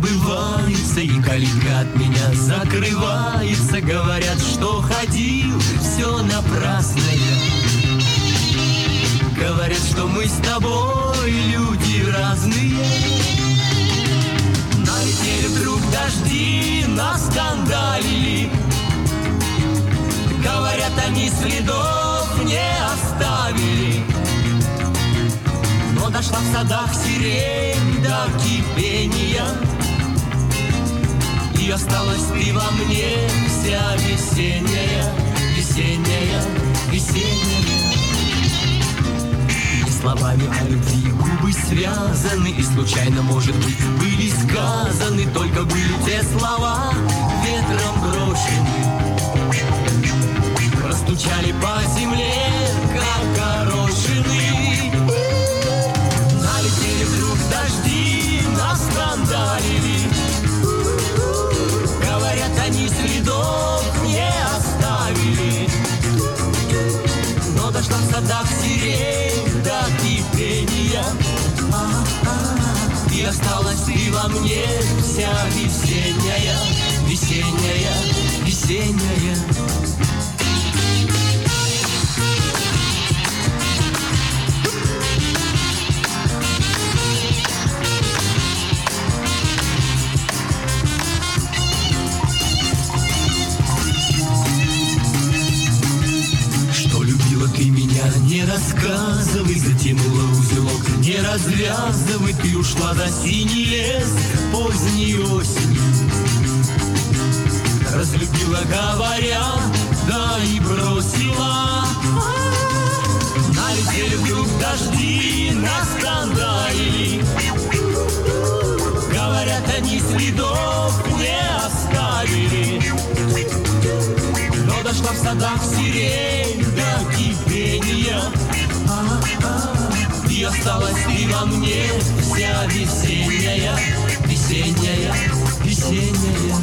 забывается, и калитка от меня закрывается. Говорят, что ходил, все напрасное. Говорят, что мы с тобой люди разные. Налетели вдруг дожди, наскандалили. Говорят, они следов не оставили. Но дошла в садах сирень до кипения, и осталась ты во мне вся весенняя, весенняя, весенняя. И словами о любви губы связаны, и случайно, может быть, были сказаны, только были те слова ветром брошены, простучали по земле, как горошины. Налетели вдруг дожди, наскандалили. Говорят, они следов не оставили. Но дошла в садах сирень до кипения, и осталась ты во мне вся весенняя, весенняя, весенняя. Ты меня не рассказывай, затянула узелок, не развязывай. Ты ушла за синий лес поздней осенью, разлюбила, говоря, да и бросила. Налетели вдруг дожди, наскандалили. Говорят, они следов не оставили. Но дошла в садах сирень до кипения, и осталась ты во мне вся весенняя, весенняя, весенняя.